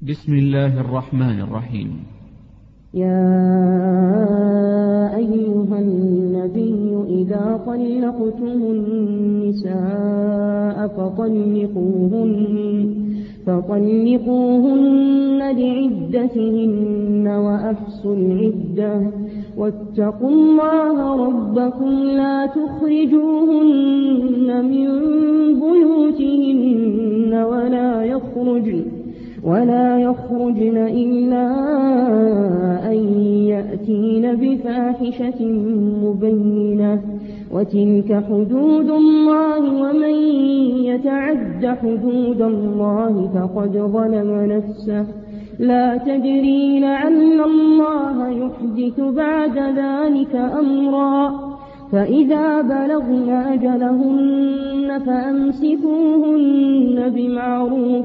بسم الله الرحمن الرحيم. يا أيها النبي إذا طلقتم النساء فطلقوهن لعدتهن وأحصوا العدة واتقوا الله ربكم لا تخرجوهن من بيوتهن ولا يخرجن إلا أن يأتين بفاحشة مبينة وتلك حدود الله ومن يتعد حدود الله فقد ظلم نفسه لا تدري لعل الله يحدث بعد ذلك أمرا فإذا بلغن أجلهن فأمسكوهن بمعروف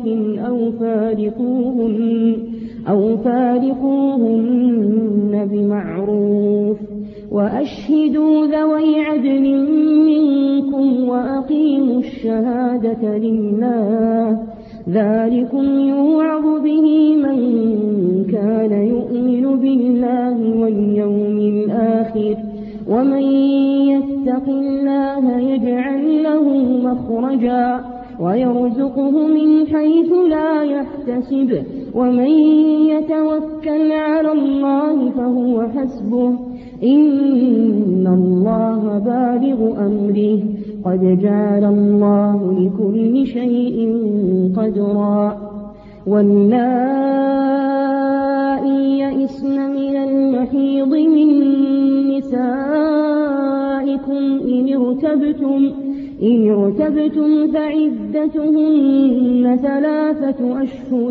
أو فارقوهن بمعروف وأشهدوا ذوي عدل منكم وأقيموا الشهادة لله ذلكم يوعظ به من كان يؤمن بالله واليوم الآخر ومن يتق الله يجعل له مخرجا ويرزقه من حيث لا يحتسب ومن يتوكل على الله فهو حسبه إن الله بالغ أمره قد جعل الله لكل شيء قدرا واللائي يئسن من المحيض من نسائكم إن ارتبتم فعدتهن 3 أشهر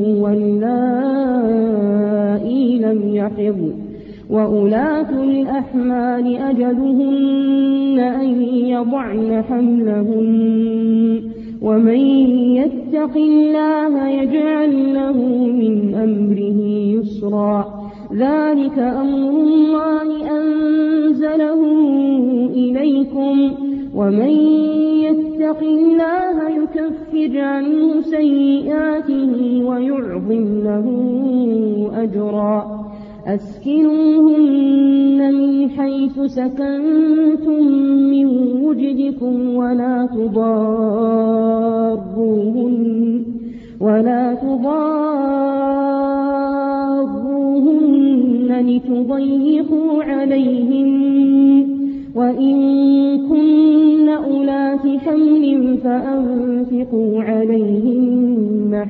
واللائي لم يحضن وأولاة الأحمال أجلهن أن يضعن حملهن ومن يتق الله يجعل له من أمره يسرا ذلك أمر الله أنزله إليكم ومن يتق الله يكفر عنه سيئاته ويعظم له أجرا أسكنوهن من حيث سكنتم من وجدكم ولا تضاروهن لتضيقوا عليهن وإن كن أولات حمل فأنفقوا عليهن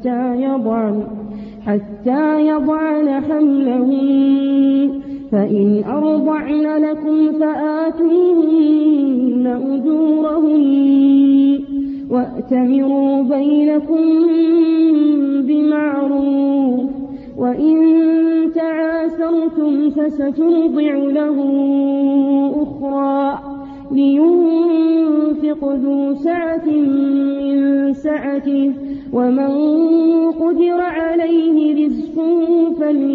حتى يضعن حملهن فإن أرضعن لكم فآتوهن أجورهن وأتمروا بينكم بمعروف وإن تعاسرتم فسترضع له أخرى لينفق ذو سعة من سعته ومن قدر عليه رزقه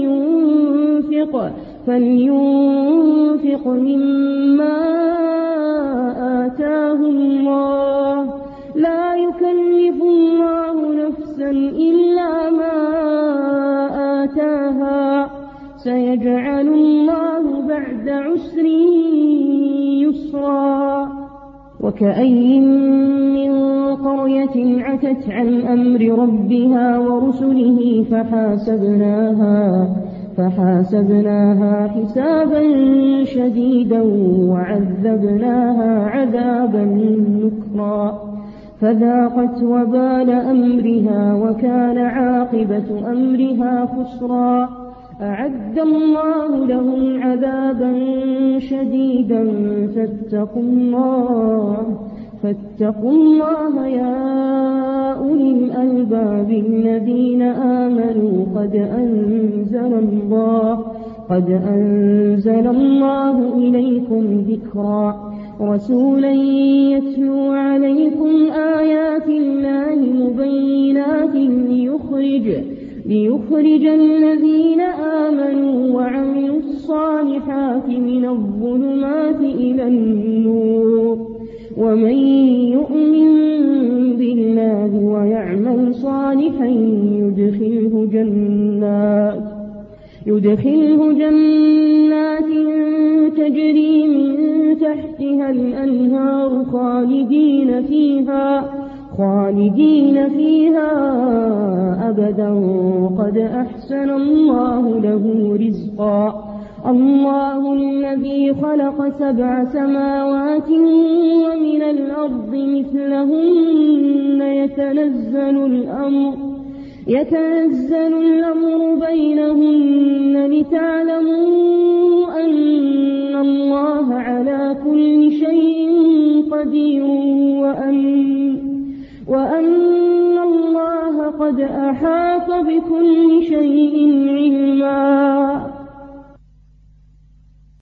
فلينفق مما آتاه الله لا يكلف الله نفسا إلا ما آتاها سيجعل الله بعد عسر يسرا وكأي من قرية عتت عن أمر ربها ورسله فحاسبناها حسابا شديدا وعذبناها عذابا نكرا فذاقت وبال أمرها وكان عاقبة أمرها خسرا أعد الله لهم عذابا شديدا فاتقوا الله يا أولي الألباب الذين آمنوا قد أنزل الله إليكم ذكرا رسولا يتلو عليكم آيات الله مبينات ليخرج الذين آمنوا وعملوا الصالحات من الظلمات إلى النور ومن يؤمن بالله ويعمل صالحا يدخله جنات تجري من تحتها الأنهار خالدين فيها أبدا قد أحسن الله له رزقا. الله الذي خلق 7 سماوات ومن الأرض مثلهن يتنزل الأمر بينهن لتعلموا أن الله على كل شيء قدير وأن الله قد أحاط بكل شيء علما.